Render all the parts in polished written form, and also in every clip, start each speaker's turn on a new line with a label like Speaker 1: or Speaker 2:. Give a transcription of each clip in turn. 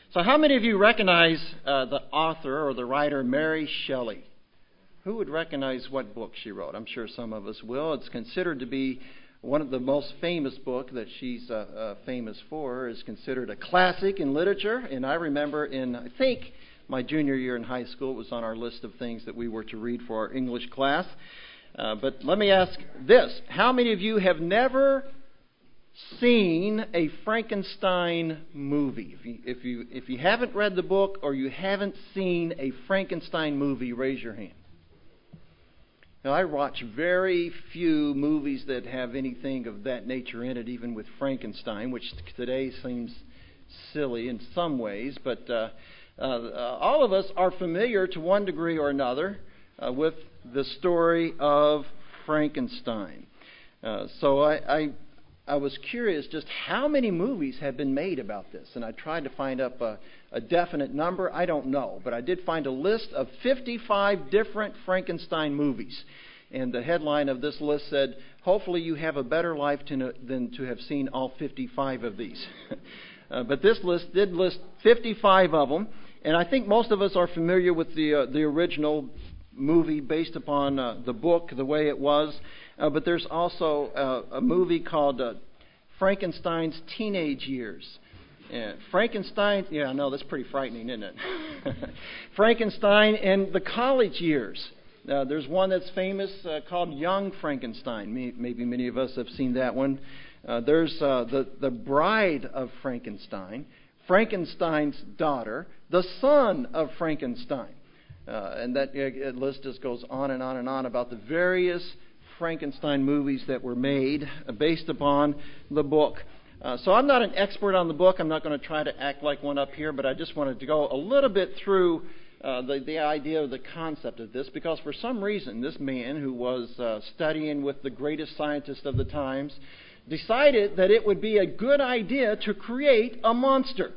Speaker 1: So how many of you recognize the author or the writer Mary Shelley? Who would recognize what book she wrote? I'm sure some of us will. It's considered to be one of the most famous book that she's famous for. Is considered a classic in literature. And I remember I think, my junior year in high school, it was on our list of things that we were to read for our English class. But let me ask this. How many of you have never seen a Frankenstein movie? If you haven't read the book or you haven't seen a Frankenstein movie, raise your hand. Now, I watch very few movies that have anything of that nature in it, even with Frankenstein, which today seems silly in some ways. But all of us are familiar to one degree or another with the story of Frankenstein. So I was curious just how many movies have been made about this. And I tried to find up a definite number. I don't know. But I did find a list of 55 different Frankenstein movies. And the headline of this list said, "Hopefully you have a better life than to have seen all 55 of these." But this list did list 55 of them. And I think most of us are familiar with the original movie based upon the book, the way it was. But there's also a movie called Frankenstein's Teenage Years. Frankenstein, I know that's pretty frightening, isn't it? Frankenstein and the College Years. There's one that's famous called Young Frankenstein. Maybe many of us have seen that one. There's the Bride of Frankenstein, Frankenstein's Daughter, The Son of Frankenstein. And that list just goes on and on and on about the various Frankenstein movies that were made based upon the book. So I'm not an expert on the book. I'm not going to try to act like one up here, but I just wanted to go a little bit through the idea of the concept of this, because for some reason this man who was studying with the greatest scientist of the times decided that it would be a good idea to create a monster.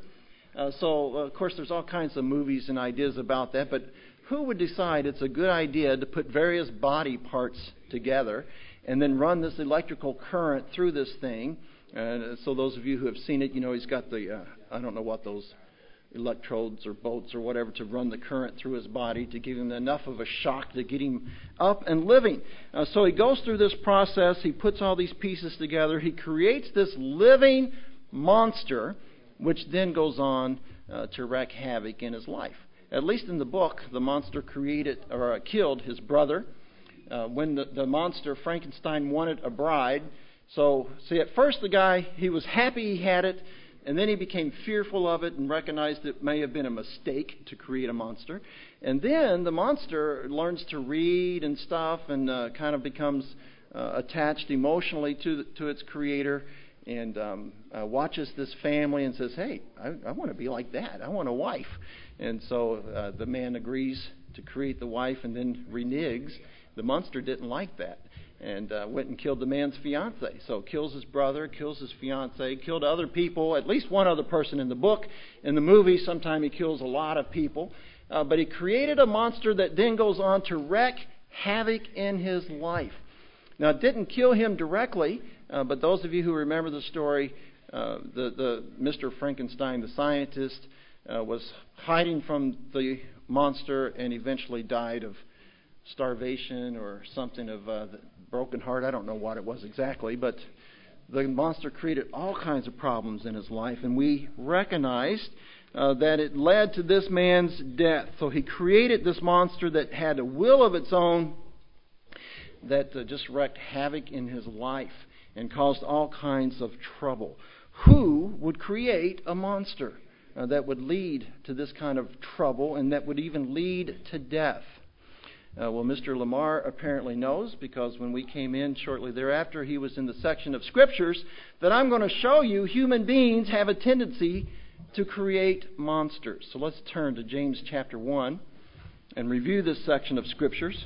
Speaker 1: So of course there's all kinds of movies and ideas about that, but who would decide it's a good idea to put various body parts together and then run this electrical current through this thing? So those of you who have seen it, he's got the, I don't know what those electrodes or bolts or whatever to run the current through his body to give him enough of a shock to get him up and living. So he goes through this process. He puts all these pieces together. He creates this living monster, which then goes on to wreak havoc in his life. At least in the book, the monster killed his brother. When the monster, Frankenstein, wanted a bride. So, see, at first the guy, he was happy he had it, and then he became fearful of it and recognized it may have been a mistake to create a monster. And then the monster learns to read and stuff and kind of becomes attached emotionally to its creator, and watches this family and says, "Hey, I want to be like that. I want a wife." And so the man agrees to create the wife and then reneges. The monster didn't like that and went and killed the man's fiancée. So kills his brother, kills his fiancée, killed other people, at least one other person in the book. In the movie, sometimes he kills a lot of people. But he created a monster that then goes on to wreak havoc in his life. Now, it didn't kill him directly, but those of you who remember the story, the Mr. Frankenstein, the scientist, was hiding from the monster and eventually died of starvation or something of broken heart. I don't know what it was exactly, but the monster created all kinds of problems in his life, and we recognized that it led to this man's death. So he created this monster that had a will of its own that just wreaked havoc in his life and caused all kinds of trouble. Who would create a monster that would lead to this kind of trouble and that would even lead to death? Well, Mr. Lamar apparently knows, because when we came in shortly thereafter, he was in the section of Scriptures that I'm going to show you human beings have a tendency to create monsters. So let's turn to James chapter 1 and review this section of Scriptures.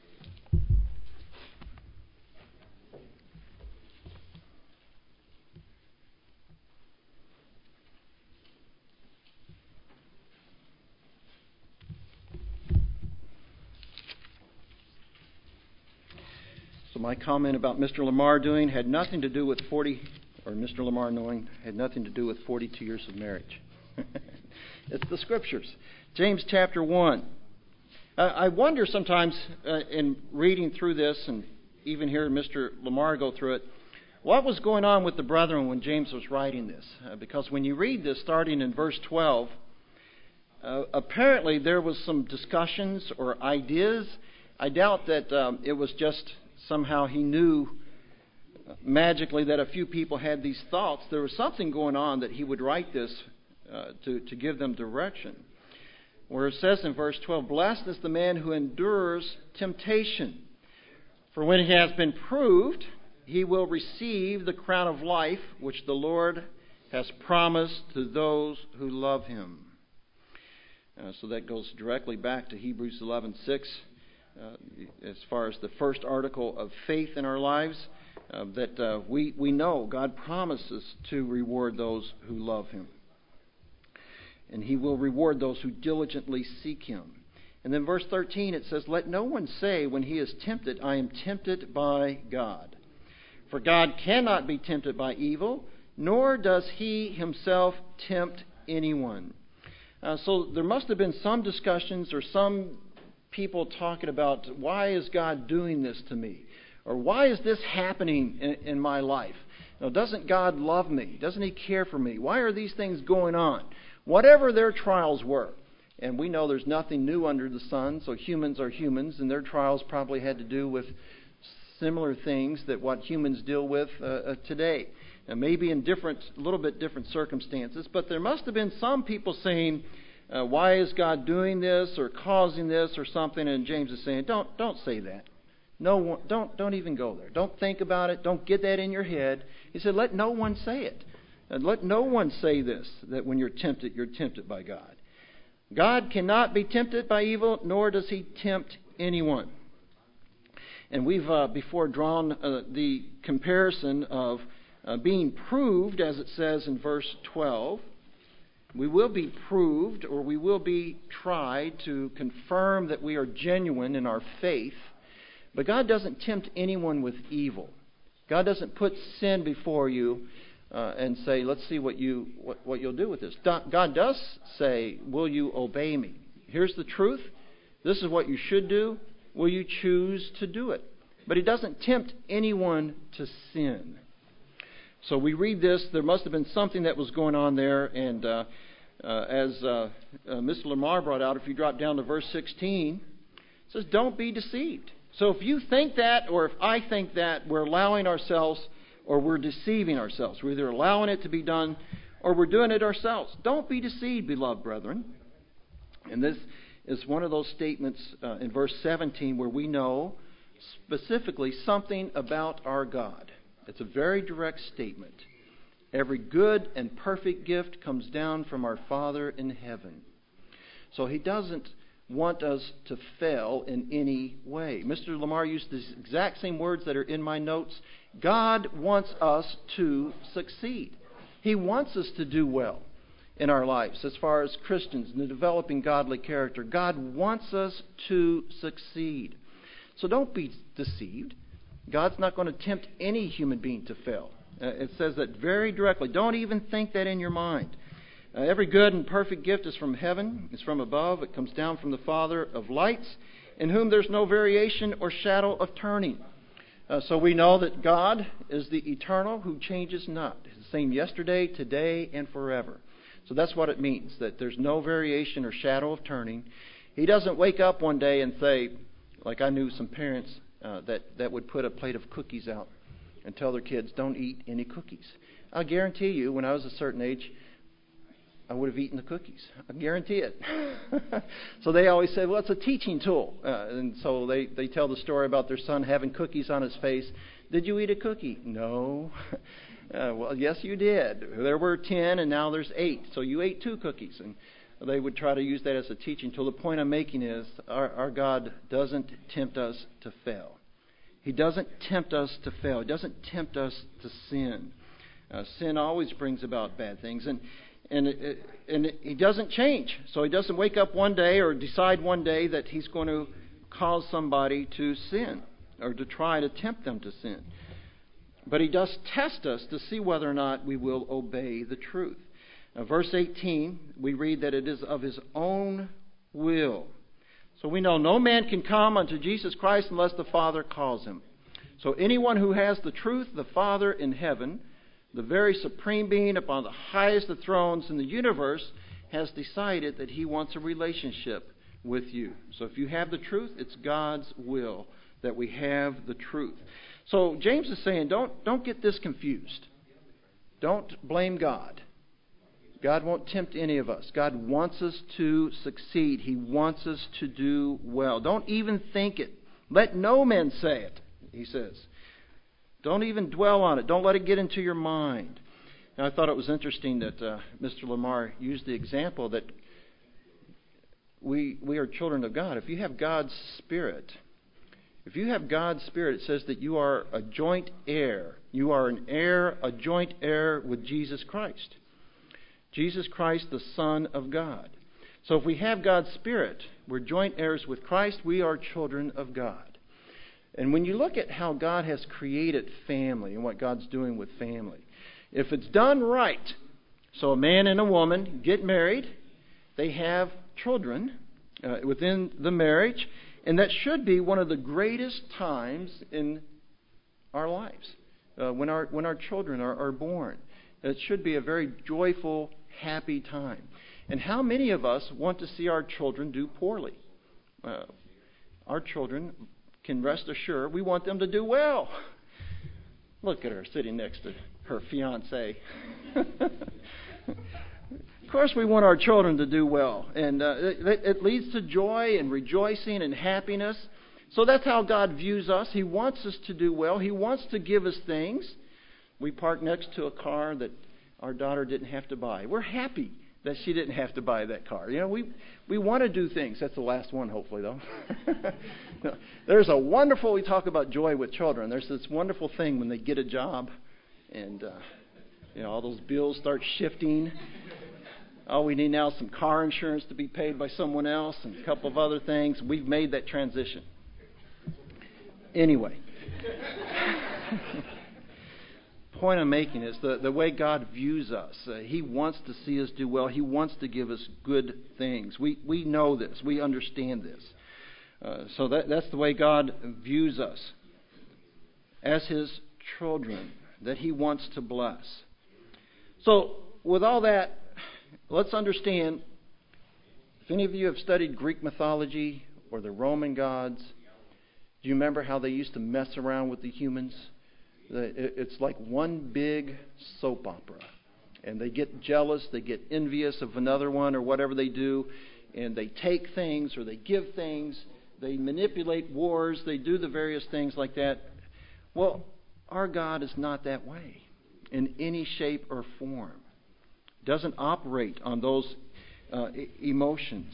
Speaker 1: So my comment about Mr. Lamar doing had nothing to do with Mr. Lamar knowing had nothing to do with 42 years of marriage. It's the Scriptures. James chapter 1. I wonder sometimes in reading through this and even hearing Mr. Lamar go through it, what was going on with the brethren when James was writing this? Because when you read this, starting in verse 12, apparently there was some discussions or ideas. I doubt that it was just somehow he knew magically that a few people had these thoughts. There was something going on that he would write this to give them direction. Where it says in verse 12, "Blessed is the man who endures temptation. For when he has been proved, he will receive the crown of life which the Lord has promised to those who love him." So that goes directly back to Hebrews 11:6, as far as the first article of faith in our lives, that we know God promises to reward those who love him. And he will reward those who diligently seek him. And then verse 13 it says, "Let no one say when he is tempted, I am tempted by God. For God cannot be tempted by evil, nor does he himself tempt anyone." So there must have been some discussions or some people talking about, why is God doing this to me? Or why is this happening in my life? Doesn't God love me? Doesn't he care for me? Why are these things going on? Whatever their trials were. And we know there's nothing new under the sun, so humans are humans, and their trials probably had to do with similar things that what humans deal with today. And maybe in a little bit different circumstances, but there must have been some people saying, why is God doing this or causing this or something? And James is saying, don't say that. No, don't even go there. Don't think about it. Don't get that in your head. He said, let no one say it. And let no one say this, that when you're tempted by God. God cannot be tempted by evil, nor does he tempt anyone. And we've before drawn the comparison of being proved, as it says in verse 12. We will be proved, or we will be tried to confirm that we are genuine in our faith. But God doesn't tempt anyone with evil. God doesn't put sin before you and say, let's see what you'll do with this. God does say, will you obey me? Here's the truth. This is what you should do. Will you choose to do it? But he doesn't tempt anyone to sin. So we read this. There must have been something that was going on there. And as Mr. Lamar brought out, if you drop down to verse 16, it says, don't be deceived. So if you think that, or if I think that, we're allowing ourselves, or we're deceiving ourselves. We're either allowing it to be done, or we're doing it ourselves. Don't be deceived, beloved brethren. And this is one of those statements in verse 17 where we know specifically something about our God. It's a very direct statement. Every good and perfect gift comes down from our Father in heaven. So he doesn't want us to fail in any way. Mr. Lamar used the exact same words that are in my notes. God wants us to succeed. He wants us to do well in our lives as far as Christians and developing godly character. God wants us to succeed. So don't be deceived. God's not going to tempt any human being to fail. It says that very directly. Don't even think that in your mind. Every good and perfect gift is from heaven. It's from above. It comes down from the Father of lights, in whom there's no variation or shadow of turning. So we know that God is the eternal who changes not. He's the same yesterday, today, and forever. So that's what it means, that there's no variation or shadow of turning. He doesn't wake up one day and say, like I knew some parents that would put a plate of cookies out and tell their kids, don't eat any cookies. I guarantee you, when I was a certain age, I would have eaten the cookies. I guarantee it. So they always say, well, it's a teaching tool. And so they tell the story about their son having cookies on his face. Did you eat a cookie? No. Well, yes, you did. There were 10 and now there's 8. So you ate 2 cookies. And they would try to use that as a teaching tool. The point I'm making is our God doesn't tempt us to fail. He doesn't tempt us to fail. He doesn't tempt us to sin. Sin always brings about bad things. And he doesn't change. So he doesn't wake up one day or decide one day that he's going to cause somebody to sin or to try to tempt them to sin. But he does test us to see whether or not we will obey the truth. Verse 18, we read that it is of His own will. So we know no man can come unto Jesus Christ unless the Father calls him. So anyone who has the truth, the Father in heaven, the very supreme being upon the highest of thrones in the universe, has decided that He wants a relationship with you. So if you have the truth, it's God's will that we have the truth. So James is saying, don't get this confused. Don't blame God. God won't tempt any of us. God wants us to succeed. He wants us to do well. Don't even think it. Let no man say it, he says. Don't even dwell on it. Don't let it get into your mind. Now, I thought it was interesting that Mr. Lamar used the example that we are children of God. If you have God's Spirit, it says that you are a joint heir. You are an heir, a joint heir with Jesus Christ. Jesus Christ, the Son of God. So if we have God's Spirit, we're joint heirs with Christ, we are children of God. And when you look at how God has created family and what God's doing with family, if it's done right, so a man and a woman get married, they have children within the marriage, and that should be one of the greatest times in our lives, when our children are born. It should be a very joyful, happy time. And how many of us want to see our children do poorly? Our children can rest assured we want them to do well. Look at her sitting next to her fiancé. Of course we want our children to do well. And it leads to joy and rejoicing and happiness. So that's how God views us. He wants us to do well. He wants to give us things. We parked next to a car that our daughter didn't have to buy. We're happy that she didn't have to buy that car. You know, we want to do things. That's the last one, hopefully, though. There's a wonderful, we talk about joy with children. There's this wonderful thing when they get a job and, all those bills start shifting. Oh, we need now some car insurance to be paid by someone else and a couple of other things. We've made that transition. Anyway. Point I'm making is the way God views us. He wants to see us do well. He wants to give us good things. We know this. We understand this. So that's the way God views us as His children, that He wants to bless. So with all that, let's understand, if any of you have studied Greek mythology or the Roman gods, do you remember how they used to mess around with the humans? It's like one big soap opera. And they get jealous, they get envious of another one or whatever they do, and they take things or they give things, they manipulate wars, they do the various things like that. Well, our God is not that way in any shape or form. Doesn't operate on those emotions.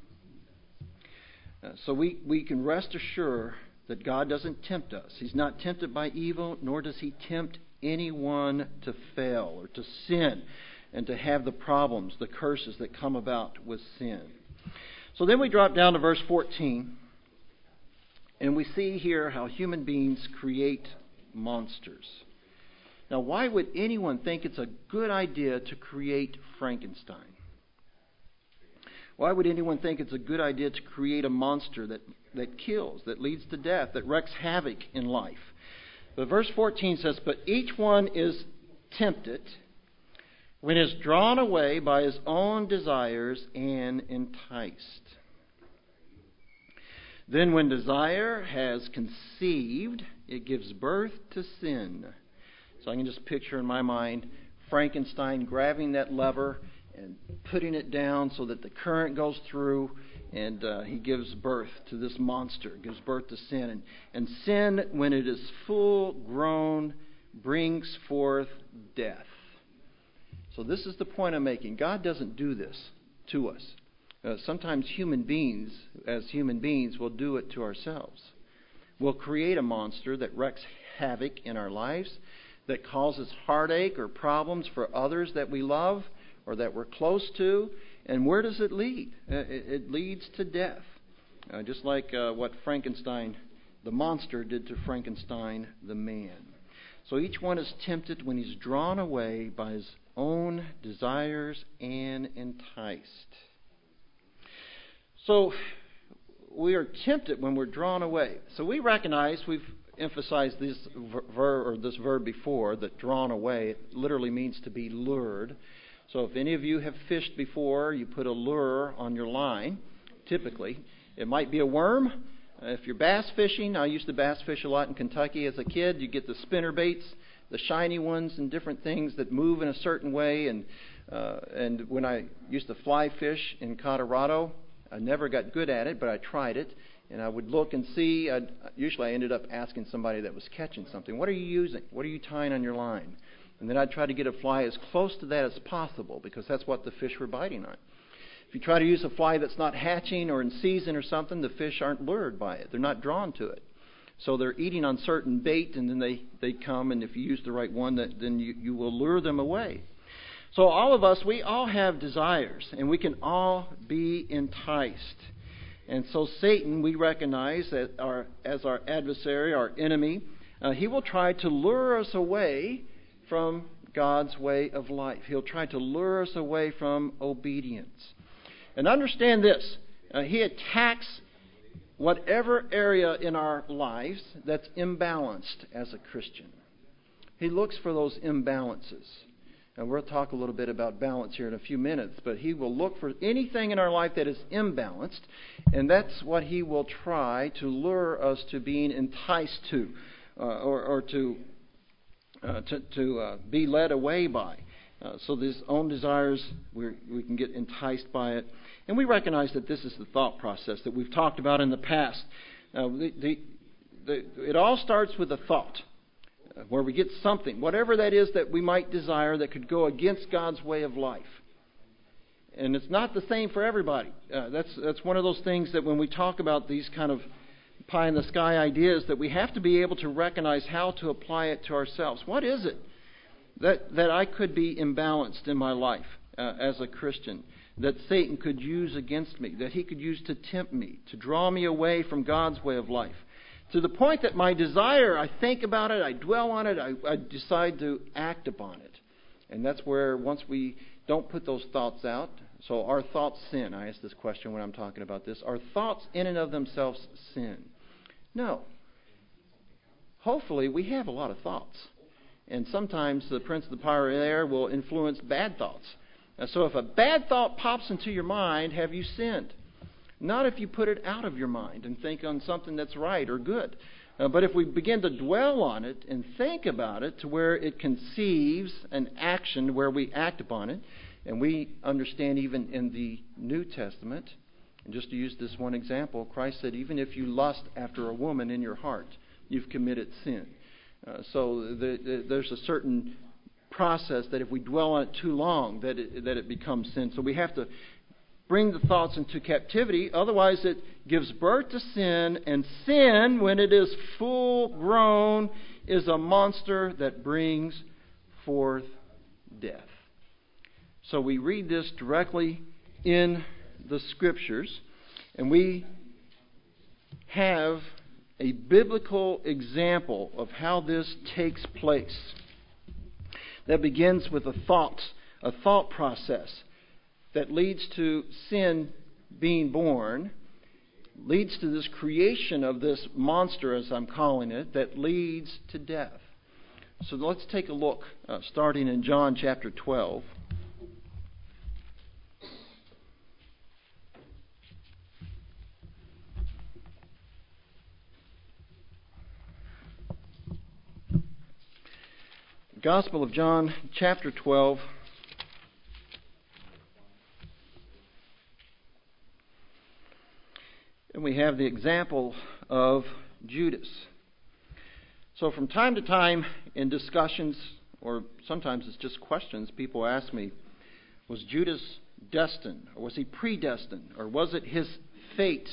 Speaker 1: So we can rest assured that God doesn't tempt us. He's not tempted by evil, nor does He tempt anyone to fail or to sin and to have the problems, the curses that come about with sin. So then we drop down to verse 14, and we see here how human beings create monsters. Now, why would anyone think it's a good idea to create Frankenstein? Why would anyone think it's a good idea to create a monster that kills, that leads to death, that wreaks havoc in life? But verse 14 says, "But each one is tempted when is drawn away by his own desires and enticed. Then when desire has conceived, it gives birth to sin." So I can just picture in my mind Frankenstein grabbing that lever and putting it down so that the current goes through, and he gives birth to this monster, gives birth to sin. And sin, when it is full grown, brings forth death. So this is the point I'm making. God doesn't do this to us. Sometimes as human beings, we'll do it to ourselves. We'll create a monster that wreaks havoc in our lives, that causes heartache or problems for others that we love or that we're close to. And where does it lead? It leads to death. Just like what Frankenstein, the monster, did to Frankenstein, the man. So each one is tempted when he's drawn away by his own desires and enticed. So we are tempted when we're drawn away. So we recognize, we've emphasized this verb before, that drawn away, it literally means to be lured. So if any of you have fished before, you put a lure on your line, typically. It might be a worm. If you're bass fishing, I used to bass fish a lot in Kentucky as a kid. You get the spinner baits, the shiny ones, and different things that move in a certain way. And when I used to fly fish in Colorado, I never got good at it, but I tried it. And I would look and see. Usually I ended up asking somebody that was catching something, what are you using? What are you tying on your line? And then I'd try to get a fly as close to that as possible, because that's what the fish were biting on. If you try to use a fly that's not hatching or in season or something, the fish aren't lured by it. They're not drawn to it. So they're eating on certain bait, and then they come, and if you use the right one, then you will lure them away. So all of us, we all have desires, and we can all be enticed. And so Satan, we recognize that as our adversary, our enemy, he will try to lure us away from God's way of life. He'll try to lure us away from obedience. And understand this, he attacks whatever area in our lives that's imbalanced as a Christian. He looks for those imbalances. And we'll talk a little bit about balance here in a few minutes, but he will look for anything in our life that is imbalanced, and that's what he will try to lure us to being enticed to, or to be led away by. So these own desires, we can get enticed by it. And we recognize that this is the thought process that we've talked about in the past. It all starts with a thought, where we get something, whatever that is that we might desire that could go against God's way of life. And it's not the same for everybody. That's one of those things that when we talk about these kind of pie-in-the-sky ideas, that we have to be able to recognize how to apply it to ourselves. What is it that I could be imbalanced in my life as a Christian, that Satan could use against me, that he could use to tempt me, to draw me away from God's way of life, to the point that my desire, I think about it, I dwell on it, I decide to act upon it. And that's where, once we don't put those thoughts out, so our thoughts sin. I ask this question when I'm talking about this. Are thoughts in and of themselves sin? No. Hopefully we have a lot of thoughts. And sometimes the prince of the power of the air will influence bad thoughts. So if a bad thought pops into your mind, have you sinned? Not if you put it out of your mind and think on something that's right or good. But if we begin to dwell on it and think about it to where it conceives an action where we act upon it, and we understand even in the New Testament, and just to use this one example, Christ said, even if you lust after a woman in your heart, you've committed sin. So there's a certain process that if we dwell on it too long, that it becomes sin. So we have to bring the thoughts into captivity. Otherwise, it gives birth to sin. And sin, when it is full grown, is a monster that brings forth death. So we read this directly in the Scriptures. And we have a biblical example of how this takes place. That begins with a thought process that leads to sin being born, leads to this creation of this monster, as I'm calling it, that leads to death. So let's take a look, starting in John chapter 12. Gospel of John, chapter 12. And we have the example of Judas. So from time to time in discussions, or sometimes it's just questions, people ask me, was Judas destined, or was he predestined, or was it his fate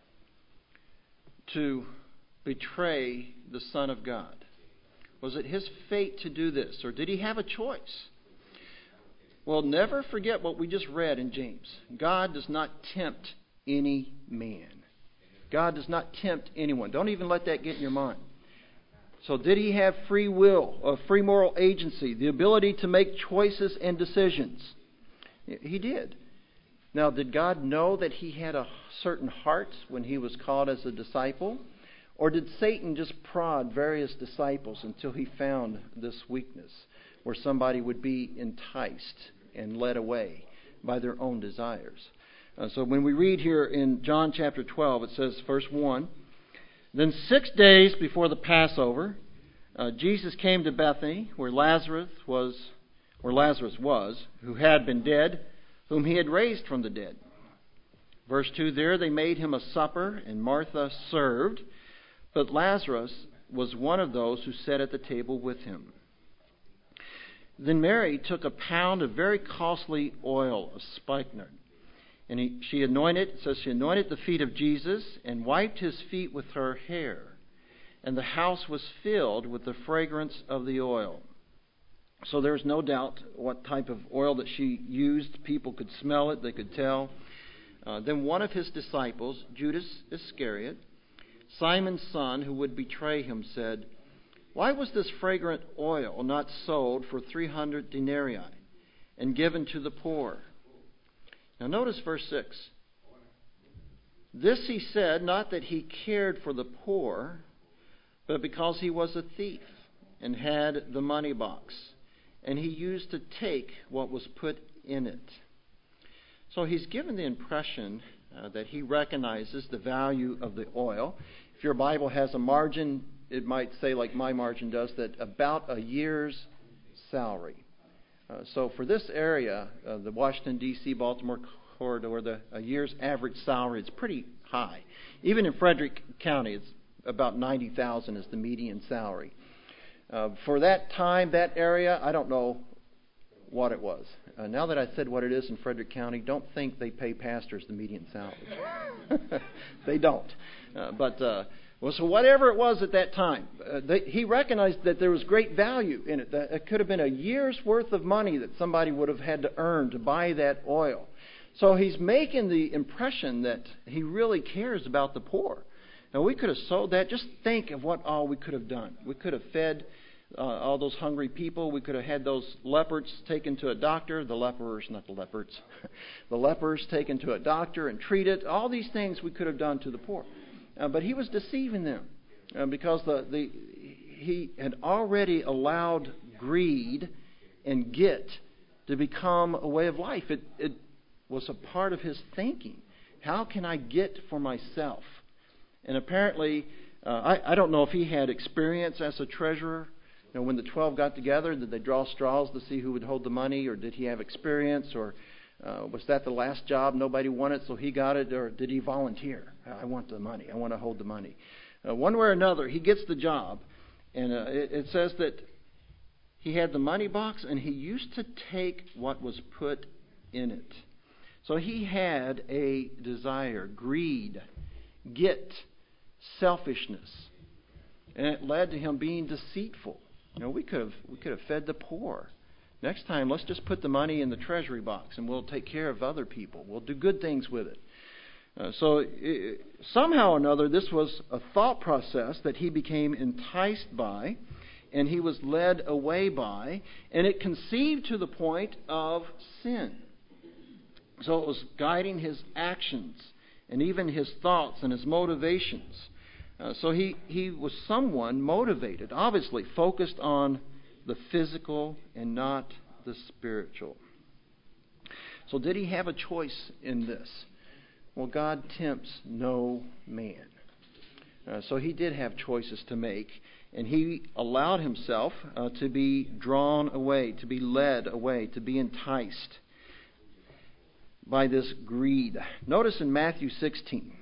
Speaker 1: to betray the Son of God? Was it his fate to do this, or did he have a choice? Well, never forget what we just read in James. God does not tempt any man. God does not tempt anyone. Don't even let that get in your mind. So did he have free will, free moral agency, the ability to make choices and decisions? He did. Now, did God know that he had a certain heart when he was called as a disciple? Or did Satan just prod various disciples until he found this weakness where somebody would be enticed and led away by their own desires? So when we read here in John chapter 12, it says, verse 1, "Then 6 days before the Passover, Jesus came to Bethany, where Lazarus was, who had been dead, whom he had raised from the dead." Verse 2, "There they made him a supper, and Martha served, but Lazarus was one of those who sat at the table with him. Then Mary took a pound of very costly oil of spikenard, and she anointed the feet of Jesus and wiped his feet with her hair. And the house was filled with the fragrance of the oil." So there's no doubt what type of oil that she used. People could smell it, they could tell. Then one of his disciples, Judas Iscariot, Simon's son, who would betray him, said, "Why was this fragrant oil not sold for 300 denarii and given to the poor?" Now notice verse 6. "This he said, not that he cared for the poor, but because he was a thief and had the money box, and he used to take what was put in it." So he's given the impression that he recognizes the value of the oil. If your Bible has a margin, it might say, like my margin does, that about a year's salary. So for this area, the Washington, D.C., Baltimore corridor, a year's average salary is pretty high. Even in Frederick County, it's about $90,000 is the median salary. For that time, that area, I don't know what it was. Now that I said what it is in Frederick County, don't think they pay pastors the median salary. They don't. So whatever it was at that time, he recognized that there was great value in it. That it could have been a year's worth of money that somebody would have had to earn to buy that oil. So he's making the impression that he really cares about the poor. Now, we could have sold that. Just think of what all we could have done. We could have fed all those hungry people. We could have had those leopards taken to a doctor. The lepers, not the leopards. The lepers taken to a doctor and treated. All these things we could have done to the poor. But he was deceiving them because he had already allowed greed and get to become a way of life. It was a part of his thinking. How can I get for myself? And apparently, I don't know if he had experience as a treasurer. You know, when the 12 got together, did they draw straws to see who would hold the money, or did he have experience, or was that the last job? Nobody wanted, so he got it, or did he volunteer? I want the money. I want to hold the money. One way or another, he gets the job, and it says that he had the money box, and he used to take what was put in it. So he had a desire, greed, get, selfishness, and it led to him being deceitful. You know, we could have fed the poor. Next time, let's just put the money in the treasury box, and we'll take care of other people. We'll do good things with it. Somehow or another, this was a thought process that he became enticed by, and he was led away by, and it conceived to the point of sin. So it was guiding his actions and even his thoughts and his motivations. So he was someone motivated, obviously focused on the physical and not the spiritual. So did he have a choice in this? Well, God tempts no man. So he did have choices to make, and he allowed himself to be drawn away, to be led away, to be enticed by this greed. Notice in Matthew 16.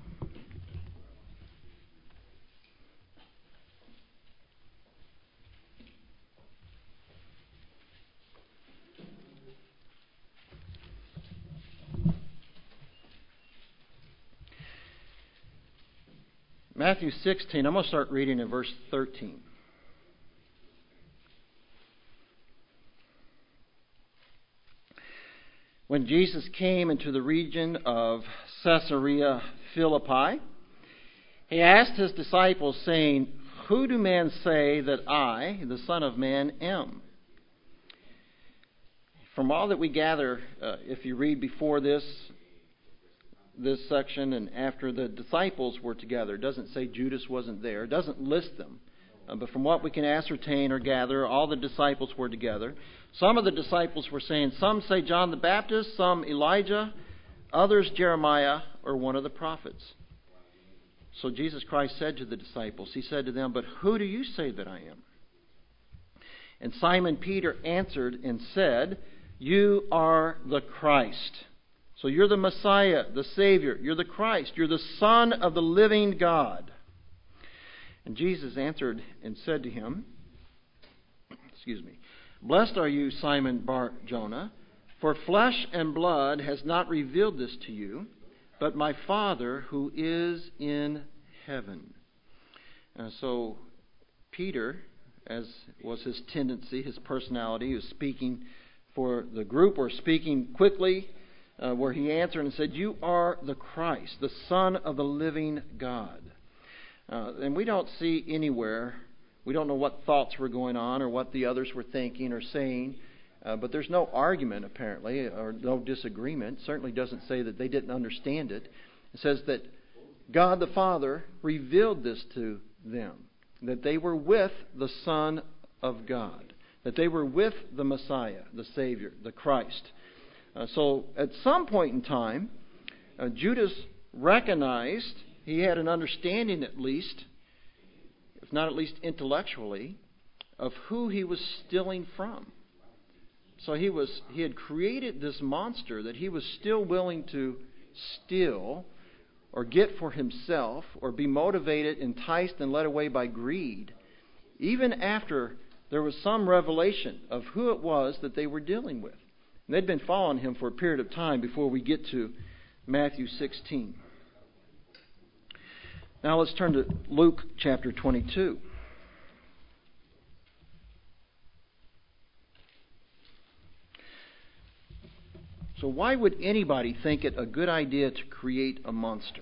Speaker 1: Matthew 16, I'm going to start reading in verse 13. When Jesus came into the region of Caesarea Philippi, he asked his disciples, saying, who do men say that I, the Son of Man, am? From all that we gather, if you read before this section and after the disciples were together, it doesn't say Judas wasn't there. It doesn't list them. But from what we can ascertain or gather, all the disciples were together. Some of the disciples were saying, some say John the Baptist, some Elijah, others Jeremiah, or one of the prophets. So Jesus Christ said to the disciples, He said to them, but who do you say that I am? And Simon Peter answered and said, you are the Christ. So you're the Messiah, the Savior. You're the Christ. You're the Son of the living God. And Jesus answered and said to him, Blessed are you, Simon Bar-Jonah, for flesh and blood has not revealed this to you, but my Father who is in heaven. So Peter, as was his tendency, his personality, was speaking for the group or speaking quickly, where he answered and said, you are the Christ, the Son of the living God. And we don't see anywhere, we don't know what thoughts were going on or what the others were thinking or saying, but there's no argument apparently, or no disagreement. It certainly doesn't say that they didn't understand it. It says that God the Father revealed this to them, that they were with the Son of God, that they were with the Messiah, the Savior, the Christ. So at some point in time, Judas recognized, he had an understanding at least, if not at least intellectually, of who he was stealing from. So he had created this monster that he was still willing to steal or get for himself or be motivated, enticed, and led away by greed, even after there was some revelation of who it was that they were dealing with. And they'd been following him for a period of time before we get to Matthew 16. Now let's turn to Luke chapter 22. So why would anybody think it a good idea to create a monster?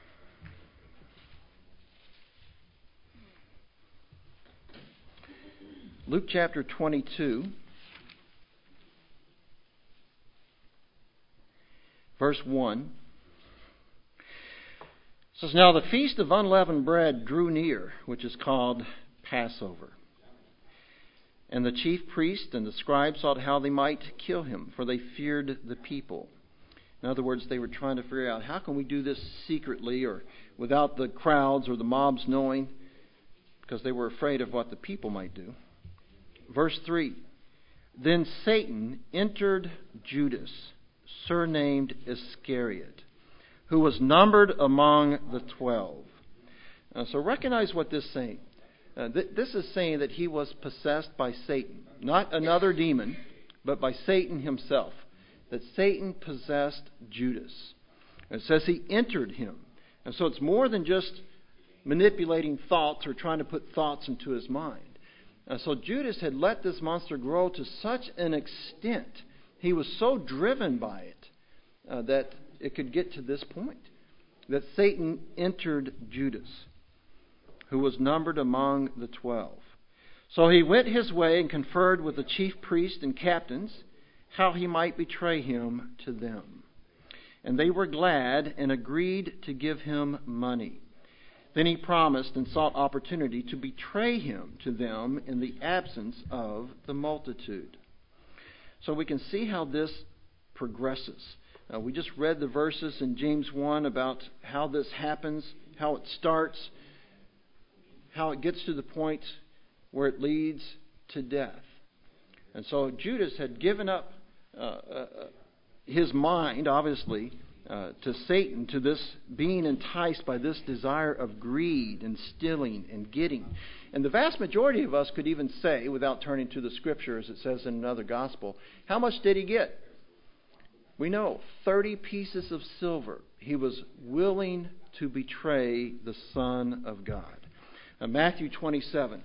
Speaker 1: Luke chapter 22, verse 1. It says, now the feast of unleavened bread drew near, which is called Passover. And the chief priest and the scribes sought how they might kill him, for they feared the people. In other words, they were trying to figure out, how can we do this secretly or without the crowds or the mobs knowing? Because they were afraid of what the people might do. Verse 3, then Satan entered Judas, surnamed Iscariot, who was numbered among the 12. So recognize what this is saying. This is saying that he was possessed by Satan. Not another demon, but by Satan himself. That Satan possessed Judas. It says he entered him. And so it's more than just manipulating thoughts or trying to put thoughts into his mind. So Judas had let this monster grow to such an extent. He was so driven by it that it could get to this point. That Satan entered Judas, who was numbered among the 12. So he went his way and conferred with the chief priests and captains how he might betray him to them. And they were glad and agreed to give him money. Then he promised and sought opportunity to betray him to them in the absence of the multitude. So we can see how this progresses. We just read the verses in James 1 about how this happens, how it starts, how it gets to the point where it leads to death. And so Judas had given up his mind, obviously, to Satan, to this being enticed by this desire of greed and stealing and getting. And the vast majority of us could even say, without turning to the Scripture, as it says in another gospel, how much did he get? We know, 30 pieces of silver. He was willing to betray the Son of God. Now, Matthew 27.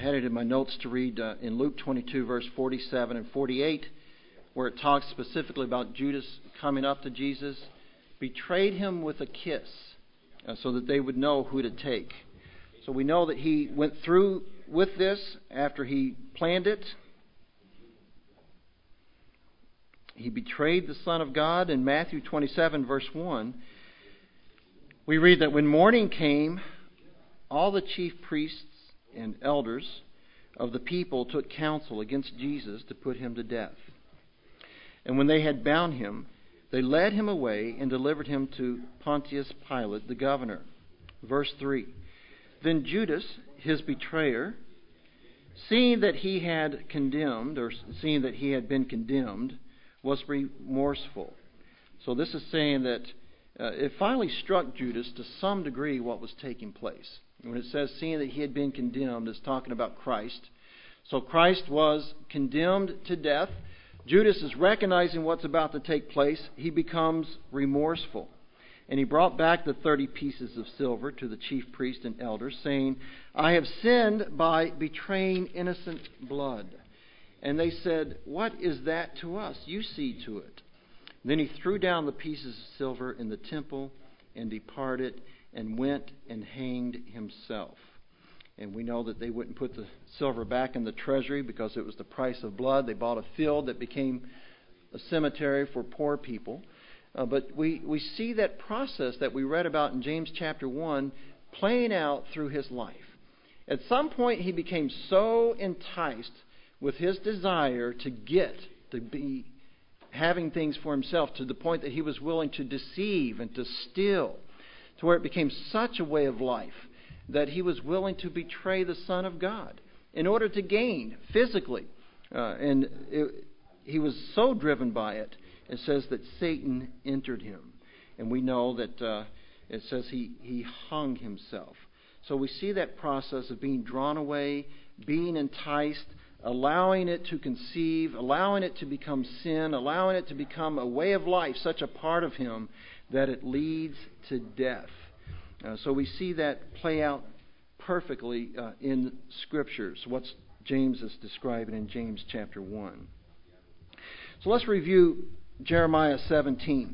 Speaker 1: had it in my notes to read in Luke 22, verse 47 and 48, where it talks specifically about Judas coming up to Jesus, betrayed him with a kiss, so that they would know who to take. So we know that he went through with this after he planned it. He betrayed the Son of God. In Matthew 27, verse 1, we read that when morning came, all the chief priests and elders of the people took counsel against Jesus to put him to death. And when they had bound him, they led him away and delivered him to Pontius Pilate, the governor. Verse 3, then Judas, his betrayer, seeing that he had been condemned, was remorseful. So this is saying that it finally struck Judas to some degree what was taking place. When it says seeing that he had been condemned, it's talking about Christ. So Christ was condemned to death. Judas is recognizing what's about to take place. He becomes remorseful. And he brought back the 30 pieces of silver to the chief priest and elders, saying, I have sinned by betraying innocent blood. And they said, what is that to us? You see to it. Then he threw down the pieces of silver in the temple and departed and went and hanged himself. And we know that they wouldn't put the silver back in the treasury because it was the price of blood. They bought a field that became a cemetery for poor people. But we see that process that we read about in James chapter 1 playing out through his life. At some point he became so enticed with his desire to be having things for himself, to the point that he was willing to deceive and to steal, to where it became such a way of life that he was willing to betray the Son of God in order to gain physically. He was so driven by it, it says that Satan entered him. And we know that it says he hung himself. So we see that process of being drawn away, being enticed, allowing it to conceive, allowing it to become sin, allowing it to become a way of life, such a part of him that it leads to death. So we see that play out perfectly in Scriptures, what James is describing in James chapter 1. So let's review Jeremiah 17.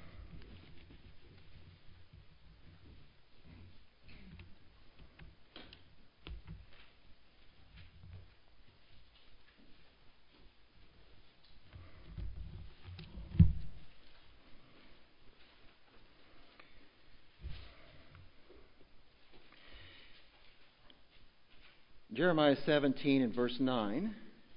Speaker 1: Jeremiah 17 and verse 9.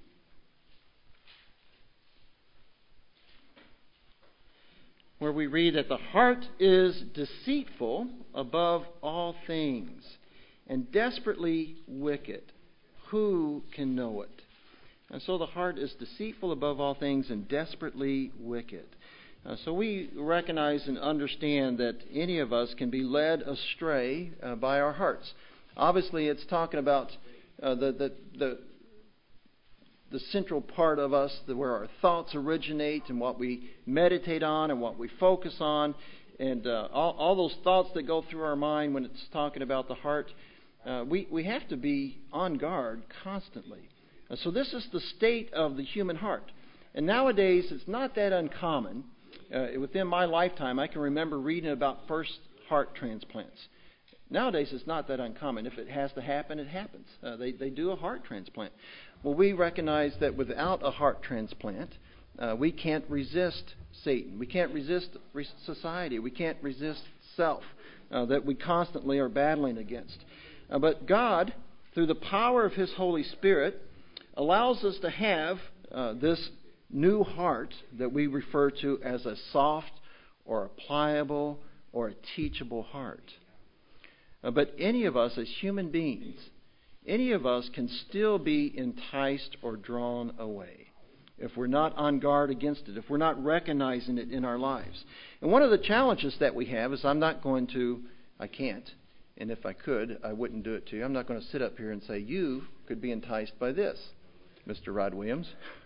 Speaker 1: Where we read that the heart is deceitful above all things and desperately wicked. Who can know it? And so the heart is deceitful above all things and desperately wicked. So we recognize and understand that any of us can be led astray by our hearts. Obviously, it's talking about the central part of us, where our thoughts originate and what we meditate on and what we focus on, and all those thoughts that go through our mind when it's talking about the heart. We have to be on guard constantly. So this is the state of the human heart. And nowadays, it's not that uncommon. Within my lifetime, I can remember reading about first heart transplants. Nowadays, it's not that uncommon. If it has to happen, it happens. They do a heart transplant. Well, we recognize that without a heart transplant, we can't resist Satan. We can't resist society. We can't resist self that we constantly are battling against. But God, through the power of His Holy Spirit, allows us to have this new heart that we refer to as a soft or a pliable or a teachable heart. But any of us as human beings, any of us can still be enticed or drawn away if we're not on guard against it, if we're not recognizing it in our lives. And one of the challenges that we have is I can't, and if I could, I wouldn't do it to you. I'm not going to sit up here and say, you could be enticed by this, Mr. Rod Williams.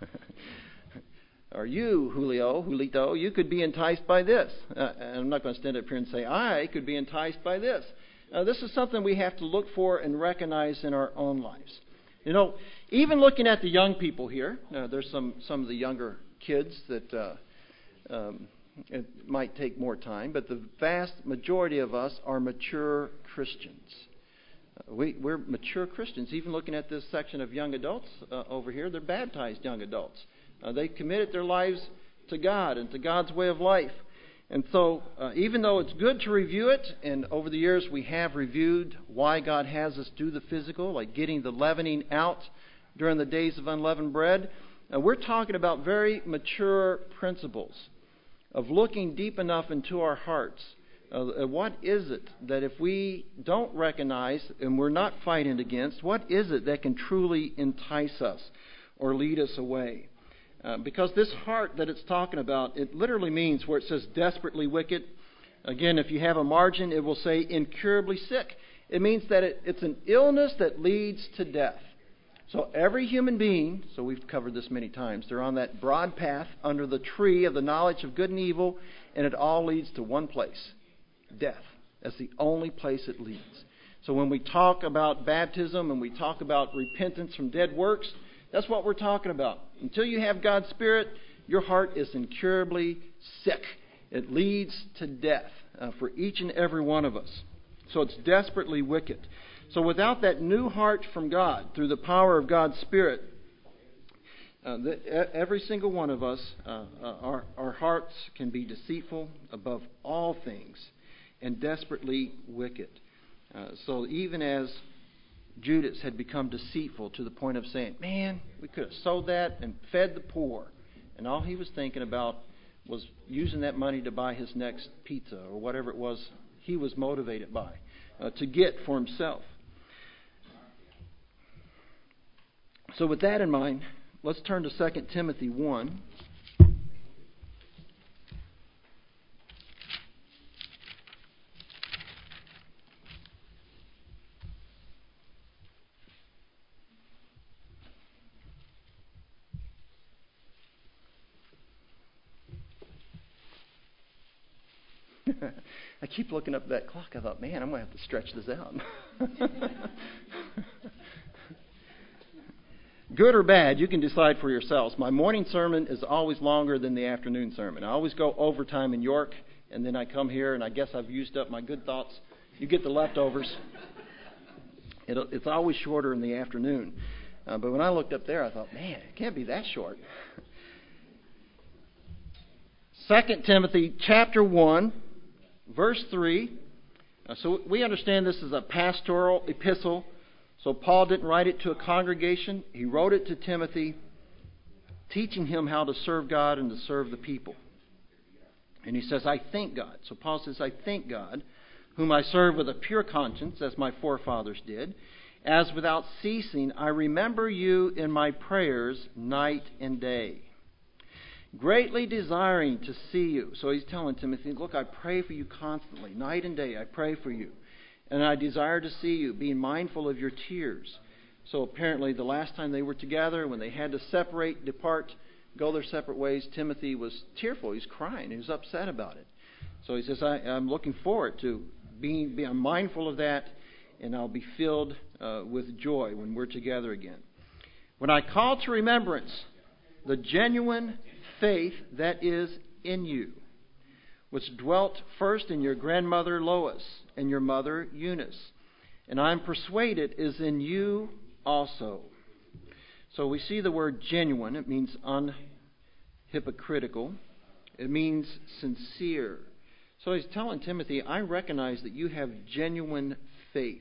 Speaker 1: Or you, Julito, you could be enticed by this. And I'm not going to stand up here and say, I could be enticed by this. This is something we have to look for and recognize in our own lives. You know, even looking at the young people here, there's some of the younger kids that it might take more time, but the vast majority of us are mature Christians. We're mature Christians. Even looking at this section of young adults over here, they're baptized young adults. They committed their lives to God and to God's way of life. And so, even though it's good to review it, and over the years we have reviewed why God has us do the physical, like getting the leavening out during the days of unleavened bread, we're talking about very mature principles of looking deep enough into our hearts. What is it that if we don't recognize and we're not fighting against, what is it that can truly entice us or lead us away? Because this heart that it's talking about, it literally means where it says desperately wicked. Again, if you have a margin, it will say incurably sick. It means that it's an illness that leads to death. So every human being, so we've covered this many times, they're on that broad path under the tree of the knowledge of good and evil, and it all leads to one place, death. That's the only place it leads. So when we talk about baptism and we talk about repentance from dead works, that's what we're talking about. Until you have God's Spirit, your heart is incurably sick. It leads to death for each and every one of us. So it's desperately wicked. So without that new heart from God, through the power of God's Spirit, every single one of us, our hearts can be deceitful above all things and desperately wicked. So even as Judas had become deceitful to the point of saying, man, we could have sold that and fed the poor. And all he was thinking about was using that money to buy his next pizza or whatever it was he was motivated by, to get for himself. So with that in mind, let's turn to 2 Timothy 1. I keep looking up at that clock. I thought, man, I'm going to have to stretch this out. Good or bad, you can decide for yourselves. My morning sermon is always longer than the afternoon sermon. I always go overtime in York, and then I come here, and I guess I've used up my good thoughts. You get the leftovers. It's always shorter in the afternoon. But when I looked up there, I thought, man, it can't be that short. 2 Timothy chapter 1. Verse 3, so we understand this is a pastoral epistle. So Paul didn't write it to a congregation. He wrote it to Timothy, teaching him how to serve God and to serve the people. And he says, I thank God. So Paul says, I thank God, whom I serve with a pure conscience, as my forefathers did, as without ceasing I remember you in my prayers night and day, greatly desiring to see you. So he's telling Timothy, look, I pray for you constantly. Night and day I pray for you. And I desire to see you, being mindful of your tears. So apparently the last time they were together, when they had to separate, depart, go their separate ways, Timothy was tearful. He's crying. He was upset about it. So he says, I'm looking forward to being mindful of that, and I'll be filled with joy when we're together again. When I call to remembrance the genuine faith that is in you, which dwelt first in your grandmother Lois and your mother Eunice, and I am persuaded is in you also. So we see the word genuine. It means unhypocritical. It means sincere. So he's telling Timothy, I recognize that you have genuine faith.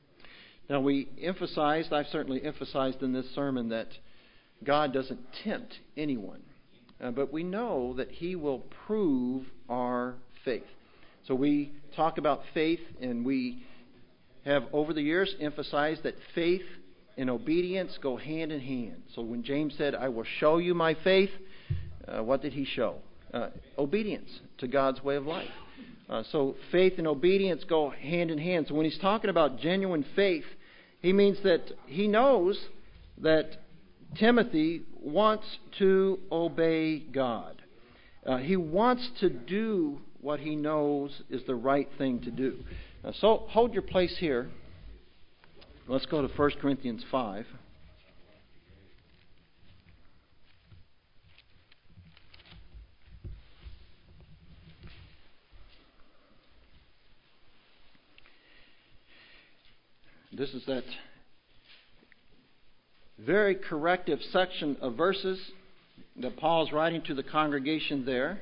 Speaker 1: Now I've certainly emphasized in this sermon that God doesn't tempt anyone. But we know that He will prove our faith. So we talk about faith, and we have over the years emphasized that faith and obedience go hand in hand. So when James said, I will show you my faith, what did he show? Obedience to God's way of life. So faith and obedience go hand in hand. So when he's talking about genuine faith, he means that he knows that Timothy wants to obey God. He wants to do what he knows is the right thing to do. So hold your place here. Let's go to 1 Corinthians 5. This is that very corrective section of verses that Paul is writing to the congregation there.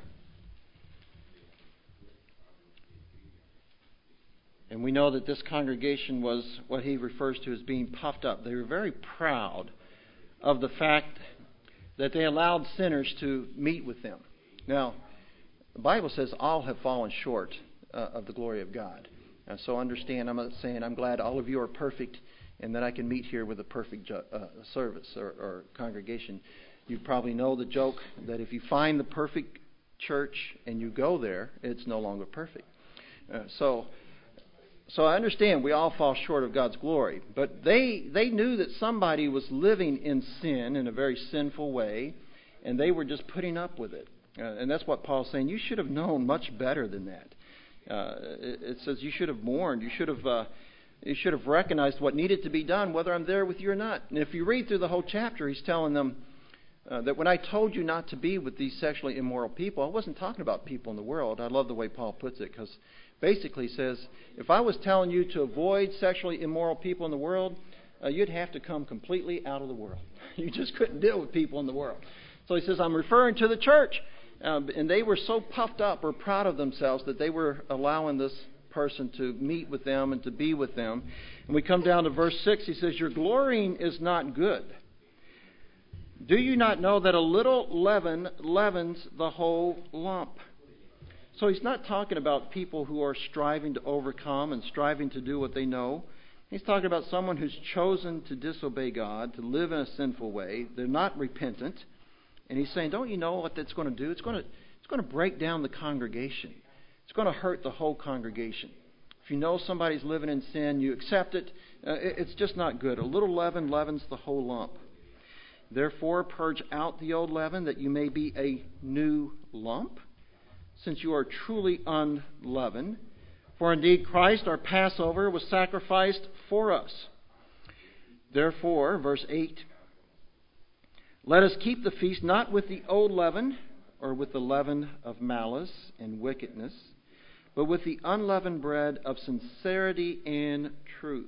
Speaker 1: And we know that this congregation was what he refers to as being puffed up. They were very proud of the fact that they allowed sinners to meet with them. Now, the Bible says all have fallen short of the glory of God. And so understand, I'm not saying I'm glad all of you are perfect and that I can meet here with a perfect service or congregation. You probably know the joke that if you find the perfect church and you go there, it's no longer perfect. So I understand we all fall short of God's glory. But they knew that somebody was living in sin in a very sinful way, and they were just putting up with it. And that's what Paul's saying. You should have known much better than that. It says you should have mourned. You should have recognized what needed to be done, whether I'm there with you or not. And if you read through the whole chapter, he's telling them that when I told you not to be with these sexually immoral people, I wasn't talking about people in the world. I love the way Paul puts it, because basically he says, if I was telling you to avoid sexually immoral people in the world, you'd have to come completely out of the world. You just couldn't deal with people in the world. So he says, I'm referring to the church. And they were so puffed up or proud of themselves that they were allowing this person to meet with them and to be with them. And we come down to verse 6. He says, your glorying is not good. Do you not know that a little leaven leavens the whole lump? So he's not talking about people who are striving to overcome and striving to do what they know. He's talking about someone who's chosen to disobey God, to live in a sinful way. They're not repentant. And he's saying, don't you know what that's going to do? It's going to break down the congregation. It's going to hurt the whole congregation. If you know somebody's living in sin, you accept it. It's just not good. A little leaven leavens the whole lump. Therefore, purge out the old leaven, that you may be a new lump, since you are truly unleavened. For indeed Christ, our Passover, was sacrificed for us. Therefore, verse 8, let us keep the feast not with the old leaven, or with the leaven of malice and wickedness, but with the unleavened bread of sincerity and truth.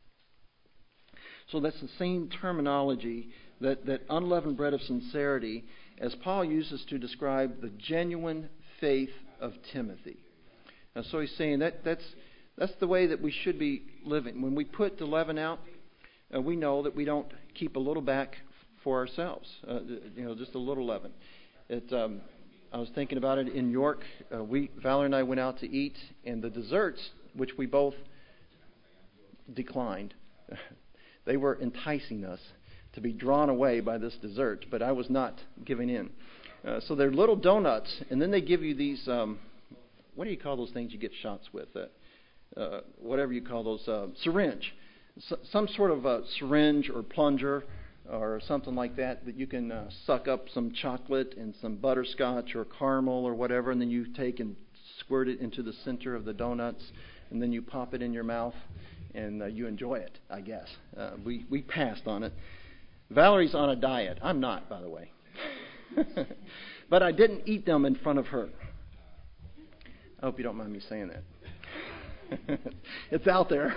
Speaker 1: So that's the same terminology, that unleavened bread of sincerity, as Paul uses to describe the genuine faith of Timothy. And so he's saying that's the way that we should be living. When we put the leaven out, we know that we don't keep a little back for ourselves. Just a little leaven. I was thinking about it in York. Valerie and I went out to eat, and the desserts, which we both declined, they were enticing us to be drawn away by this dessert, but I was not giving in. So they're little donuts, and then they give you these, what do you call those things you get shots with? Whatever you call those, syringe. Some sort of a syringe or plunger or something like that you can suck up some chocolate and some butterscotch or caramel or whatever, and then you take and squirt it into the center of the donuts, and then you pop it in your mouth, and you enjoy it, I guess. We passed on it. Valerie's on a diet. I'm not, by the way. But I didn't eat them in front of her. I hope you don't mind me saying that. It's out there.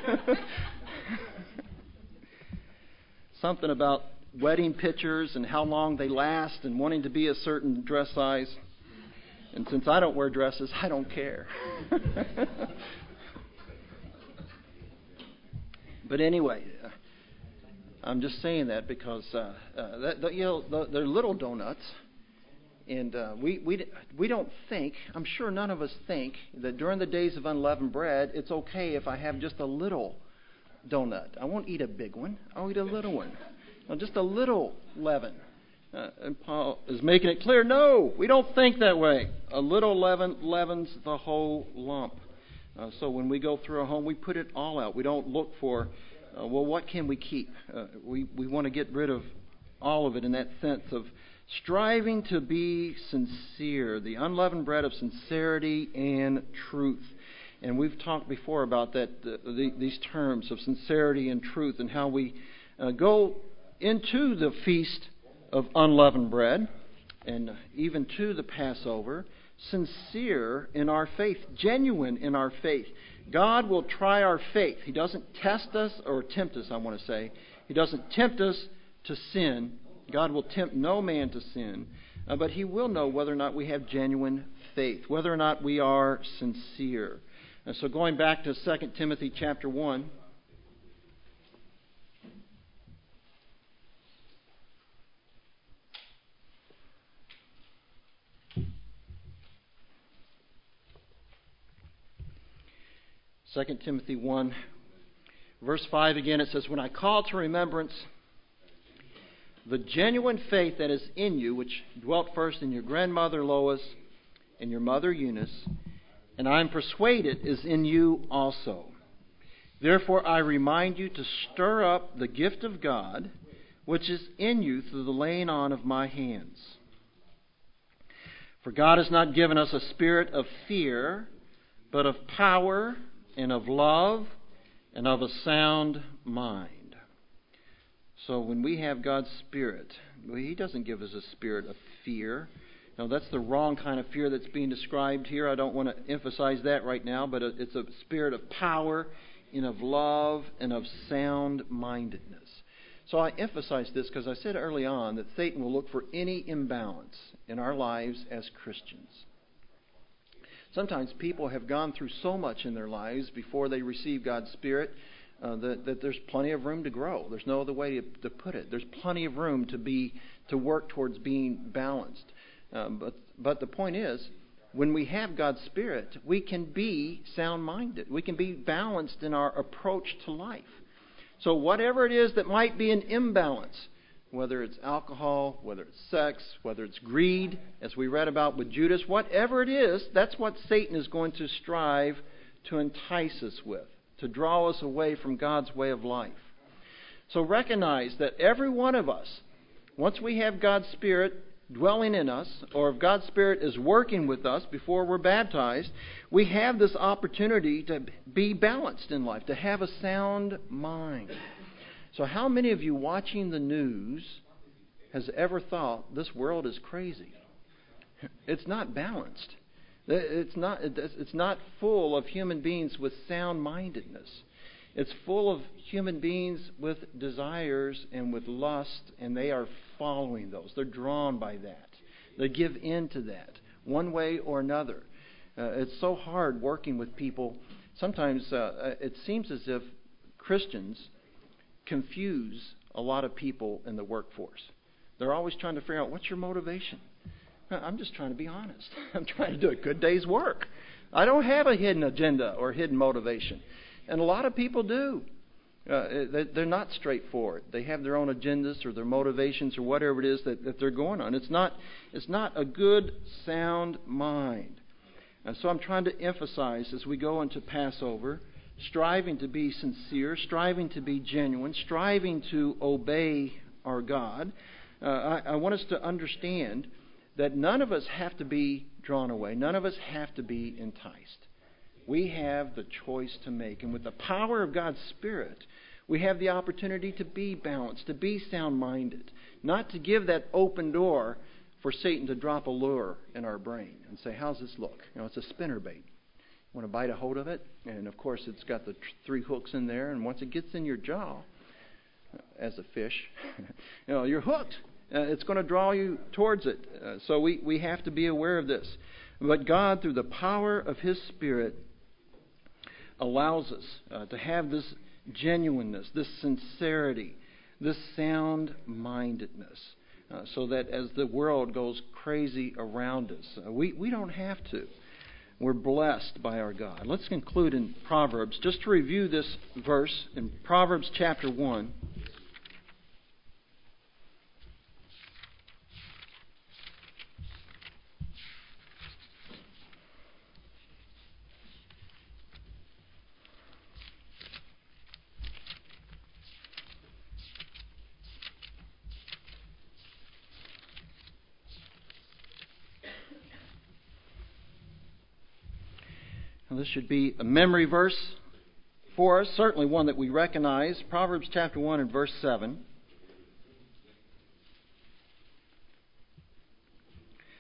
Speaker 1: Something about wedding pictures and how long they last and wanting to be a certain dress size. And since I don't wear dresses, I don't care. But anyway, I'm just saying that because they're little donuts, and we don't think, I'm sure none of us think, that during the days of unleavened bread, it's okay if I have just a little donut. I won't eat a big one. I'll eat a little one. No, just a little leaven. And Paul is making it clear, no, we don't think that way. A little leaven leavens the whole lump. So when we go through a home, we put it all out. We don't look for, what can we keep? We want to get rid of all of it in that sense of striving to be sincere, the unleavened bread of sincerity and truth. And we've talked before about that, these terms of sincerity and truth, and how we go into the feast of unleavened bread and even to the Passover sincere in our faith, genuine in our faith. God will try our faith. He doesn't test us or tempt us, I want to say. He doesn't tempt us to sin. God will tempt no man to sin. But He will know whether or not we have genuine faith, whether or not we are sincere. And so going back to 2 Timothy chapter 1. Second Timothy 1, verse 5 again, it says, "When I call to remembrance the genuine faith that is in you, which dwelt first in your grandmother Lois and your mother Eunice, and I am persuaded is in you also. Therefore I remind you to stir up the gift of God, which is in you through the laying on of my hands. For God has not given us a spirit of fear, but of power and of love and of a sound mind." So when we have God's Spirit, He doesn't give us a spirit of fear. Now that's the wrong kind of fear that's being described here. I don't want to emphasize that right now, but it's a spirit of power and of love and of sound-mindedness. So I emphasize this because I said early on that Satan will look for any imbalance in our lives as Christians. Sometimes people have gone through so much in their lives before they receive God's Spirit that there's plenty of room to grow. There's no other way to put it. There's plenty of room to work towards being balanced. But the point is, when we have God's Spirit, we can be sound-minded. We can be balanced in our approach to life. So whatever it is that might be an imbalance, whether it's alcohol, whether it's sex, whether it's greed, as we read about with Judas, whatever it is, that's what Satan is going to strive to entice us with, to draw us away from God's way of life. So recognize that every one of us, once we have God's Spirit dwelling in us, or if God's Spirit is working with us before we're baptized, we have this opportunity to be balanced in life, to have a sound mind. So how many of you watching the news has ever thought this world is crazy? It's not balanced. It's not full of human beings with sound-mindedness. It's full of human beings with desires and with lust, and they are following those. They're drawn by that. They give in to that one way or another. It's so hard working with people. Sometimes it seems as if Christians confuse a lot of people in the workforce. They're always trying to figure out, what's your motivation? I'm just trying to be honest. I'm trying to do a good day's work. I don't have a hidden agenda or hidden motivation. And a lot of people do. They're not straightforward. They have their own agendas or their motivations or whatever it is that they're going on. It's not a good, sound mind. And so I'm trying to emphasize as we go into Passover, striving to be sincere, striving to be genuine, striving to obey our God. I want us to understand that none of us have to be drawn away. None of us have to be enticed. We have the choice to make. And with the power of God's Spirit, we have the opportunity to be balanced, to be sound-minded, not to give that open door for Satan to drop a lure in our brain and say, how's this look? It's a spinnerbait. Want to bite a hold of it, and of course it's got the 3 hooks in there, and once it gets in your jaw, as a fish, you're hooked. It's going to draw you towards it. So we have to be aware of this. But God, through the power of His Spirit, allows us to have this genuineness, this sincerity, this sound-mindedness, so that as the world goes crazy around us, we don't have to. We're blessed by our God. Let's conclude in Proverbs. Just to review this verse in Proverbs chapter 1. This should be a memory verse for us, certainly one that we recognize. Proverbs chapter 1 and verse 7.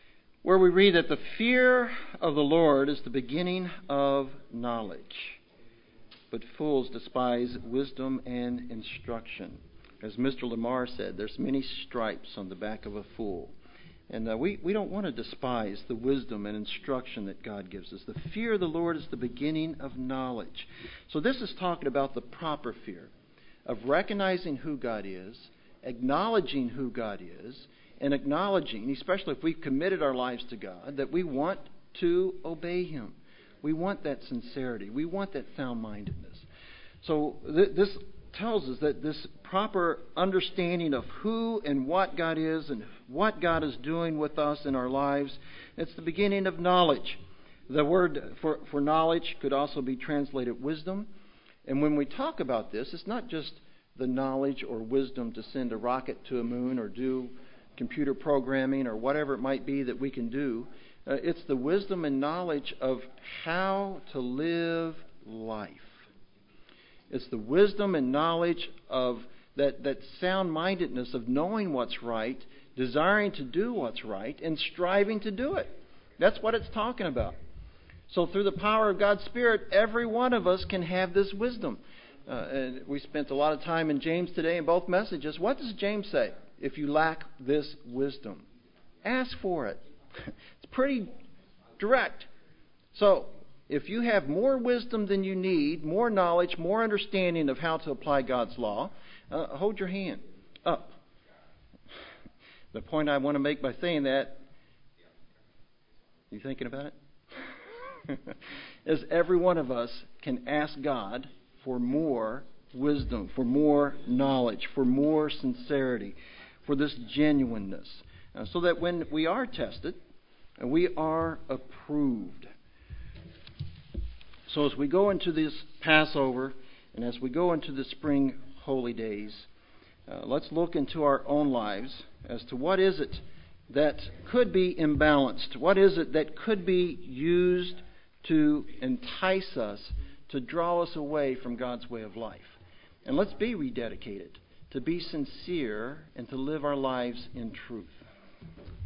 Speaker 1: where we read that the fear of the Lord is the beginning of knowledge, but fools despise wisdom and instruction. As Mr. Lamar said, there's many stripes on the back of a fool. And we don't want to despise the wisdom and instruction that God gives us. The fear of the Lord is the beginning of knowledge. So this is talking about the proper fear of recognizing who God is, acknowledging who God is, and acknowledging, especially if we've committed our lives to God, that we want to obey Him. We want that sincerity. We want that sound-mindedness. So this tells us that this proper understanding of who and what God is and what God is doing with us in our lives, it's the beginning of knowledge. The word for knowledge could also be translated wisdom. And when we talk about this, it's not just the knowledge or wisdom to send a rocket to a moon or do computer programming or whatever it might be that we can do. It's the wisdom and knowledge of how to live life. It's the wisdom and knowledge of that sound-mindedness of knowing what's right, desiring to do what's right, and striving to do it. That's what it's talking about. So through the power of God's Spirit, every one of us can have this wisdom. And we spent a lot of time in James today in both messages. What does James say? If you lack this wisdom, ask for it. It's pretty direct. So, if you have more wisdom than you need, more knowledge, more understanding of how to apply God's law, hold your hand up. The point I want to make by saying that, you thinking about it? Is every one of us can ask God for more wisdom, for more knowledge, for more sincerity, for this genuineness, so that when we are tested, we are approved. So as we go into this Passover and as we go into the spring holy days, let's look into our own lives as to what is it that could be imbalanced. What is it that could be used to entice us, to draw us away from God's way of life. And let's be rededicated, to be sincere, and to live our lives in truth.